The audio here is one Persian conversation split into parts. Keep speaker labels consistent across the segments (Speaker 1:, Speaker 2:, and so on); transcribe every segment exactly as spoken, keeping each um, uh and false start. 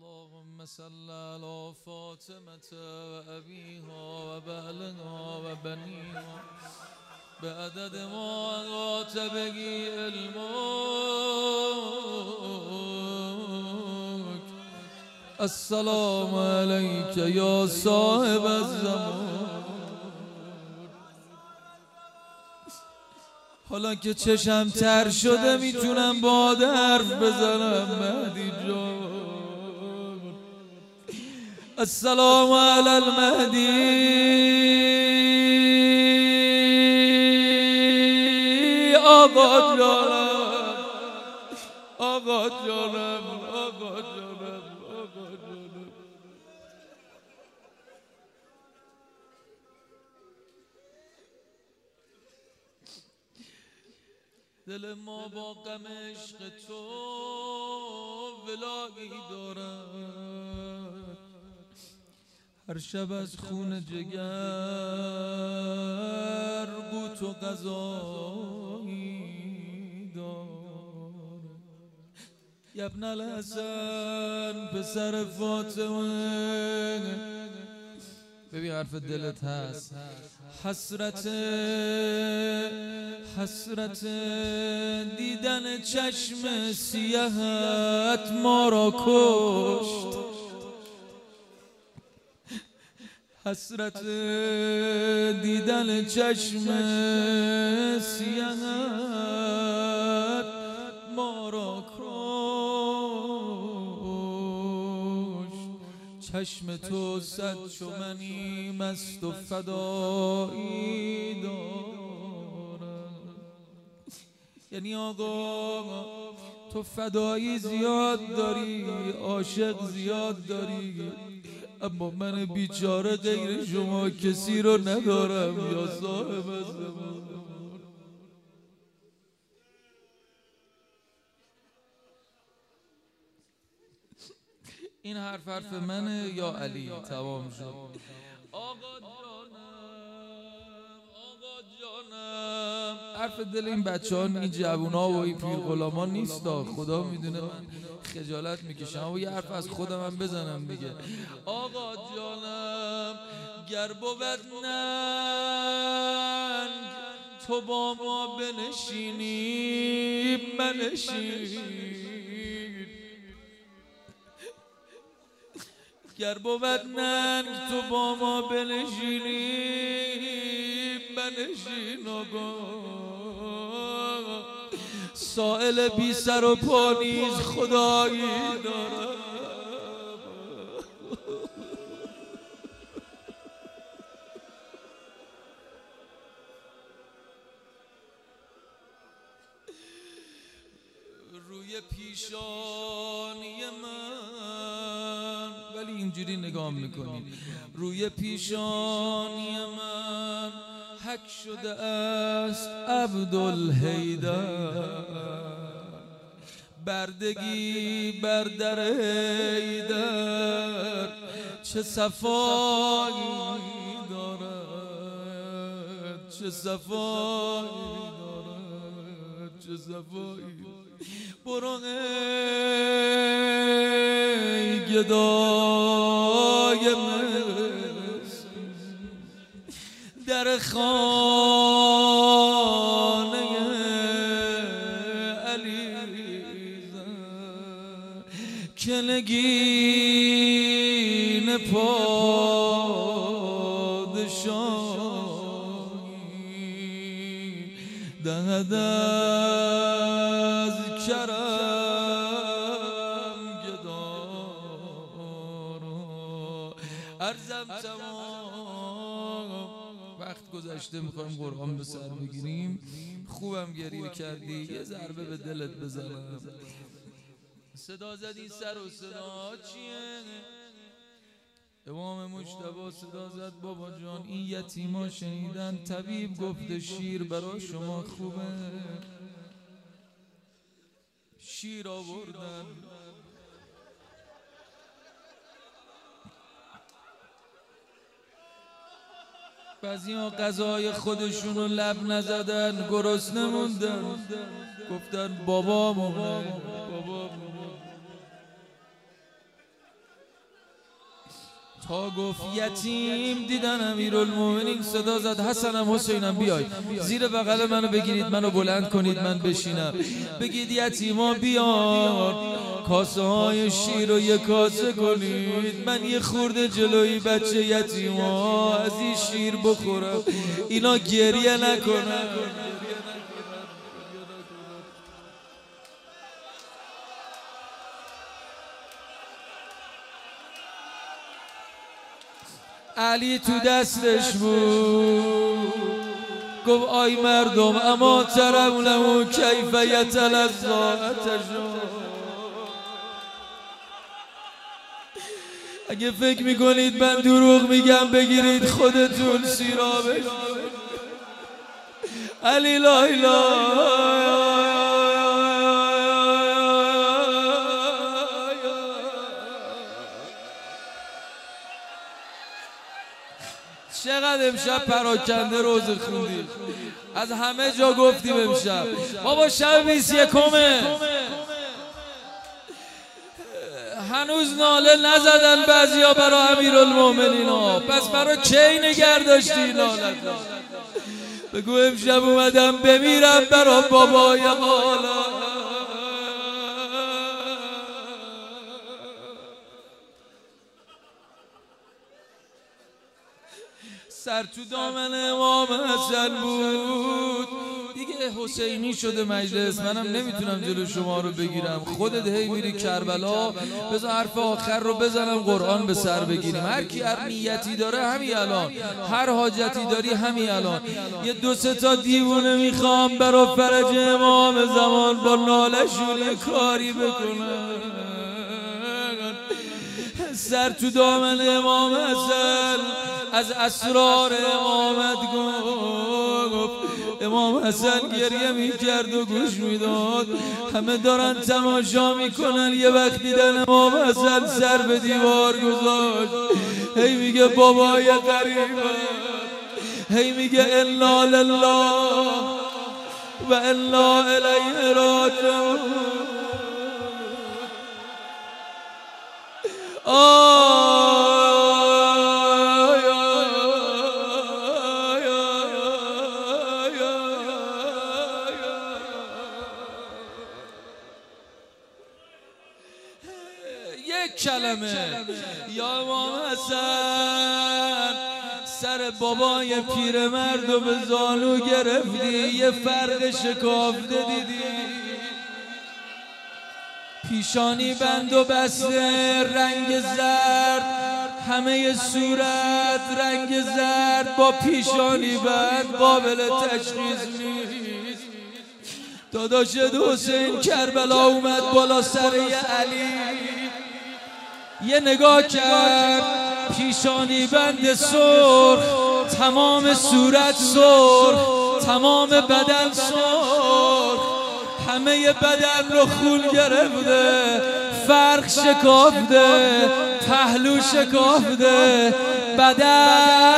Speaker 1: اللهم صل على فاطمة وأبيها وبعلها وبنيها بعدد ما أغاث به علمك. السلام عليك يا صاحب الزمان. حالا که چشم تر شده میتونم با حرف بزنم مهدی جان. السلام علی المهدی. آقا جانم آقا جانم آقا جانم آقا جانم. دل ما با غم عشق تو ولایی دارد. هر شب از خون جگر قوت و غذایی دارد. ابن الحسن پسر فاطمه، ببین حرف دلت هست. حسرت حسرت دیدن چشم سیاهت ما را کشت. حسرت دیدن چشم سیاهت ما را کشت. چشم تو صد چو منی مست و فدایی دارد. یعنی آقا تو فدایی زیاد داری، عاشق زیاد داری، اما من بیچاره غیر شما کسی رو ندارم یا صاحب الزمان. این حرف حرف منه یا علی؟ تمام شد. آقا جانم آقا جانم. حرف دل این بچه ها، این جوون ها و این پیر غلامان نیست. خدا میدونه من خجالت میکشم و یه حرف از خودم هم بزنم دیگه. آقا جانم گر بود ننگ تو با ما بنشینی منشین. گر بود ننگ تو با ما بنشینی منشین. آقا سائل بی سر و پا نیز خدایی دارم. روی پیشانی من، ولی اینجوری نگاه میکنی، روی پیشانی من حک شده است عبدالحیدر. بردگی بر در حیدر چه صفایی دارد، چه صفایی دارد، چه صفایی. برو ای گدای مصر در خانه علی زن که نگین پادشاهی دهد از کرم گدارا. عرضم تمام، وقت گذشته، میخوایم قرآن به سر بگیریم. خوبم گریه کردی، یه ضربه به دلت بزنم. صدا زدی سر و صدا چیه؟ امام مجتبی صدا زد بابا جان این یتیما شنیدن طبیب گفته شیر برای شما خوبه. شیر آوردن. بعضی ها غذای خودشون رو لب نزدن، گرسنه موندن، گفتن بابا مونه بابا مونه. تا گفت یتیم دیدن امیرالمومنین صدا زد حسنم حسینم بیای زیر بغل منو بگیرید منو بلند کنید من بشینم بگید یتیما بیان کاسه های شیر رو یک کاسه کنید من یه خورده جلوی بچه یتیما از این شیر بخورم اینا گریه نکنن. علی تو دستش بود گفت آی مردم اما ترونه کیف یتلذی عطشان. اگه فکر میکنید من دروغ میگم بگیرید خودتون سیرابه. علی لا اله چقدر امشب پراکنده روزه خوندیم از همه جا گفتیم امشب بابا شب بیست یکمه هنوز ناله نزدن بعضیا برای امیرالمومنین ها پس برای کی نگر داشتی ناله بگو امشب اومدم بمیرم برای بابای حالا. سر تو دامن امام حسن بود دیگه حسینی شده مجلس منم نمیتونم جلو شما رو بگیرم خودت هی میری کربلا بذار حرف آخر رو بزنم قرآن به سر بگیریم هر کی هر نیتی داره همین الان هر حاجتی داری همین الان یه دو سه تا دیوونه میخوام برا فرج امام زمان با نالشون یه کاری بکنم. سر تو دامن امام حسن از اسرار امامت گفت امام حسن گریه میکرد و گوش میداد همه دارن تماشا میکنن یه وقت دیدن امام حسن سر به دیوار گذاشت هی میگه بابای غریبه هی میگه انا لله و انا الیه راجعون. یک کلمه یا امام حسن سر بابای پیرمرد و به زانو گرفتی یه فرق شکافته دیدی پیشانی بند و بسته رنگ زرد همه صورت رنگ زرد با پیشانی بند قابل تشخیص نیست. داداش حسین کربلا اومد بالا سر علی یه نگاه کرد پیشانی بند سرخ تمام صورت سرخ تمام بدن سرخ همه بدن رو خون گرفته فرق شکافته پهلو شکافته بدن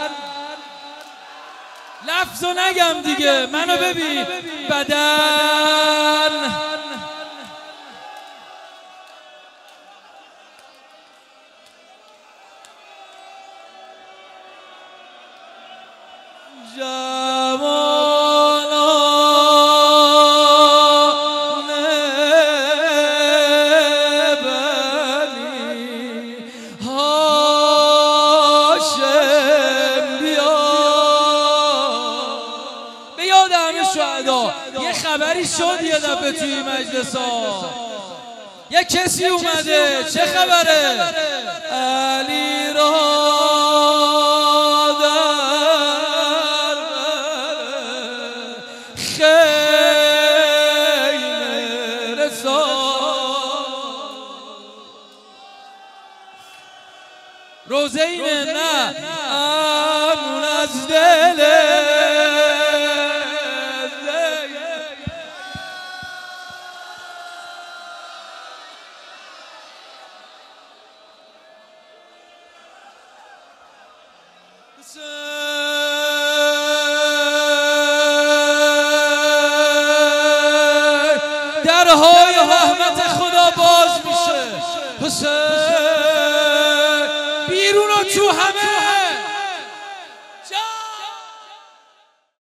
Speaker 1: لفظو نگم دیگه منو ببین بدن یه خبری شد یه دفعه توی مجلس ها یه کسی اومده چه خبره علی را در خیمه رسان روزینه نه امون از دله درهای رحمت خدا باز میشه حسین بیرون تو همه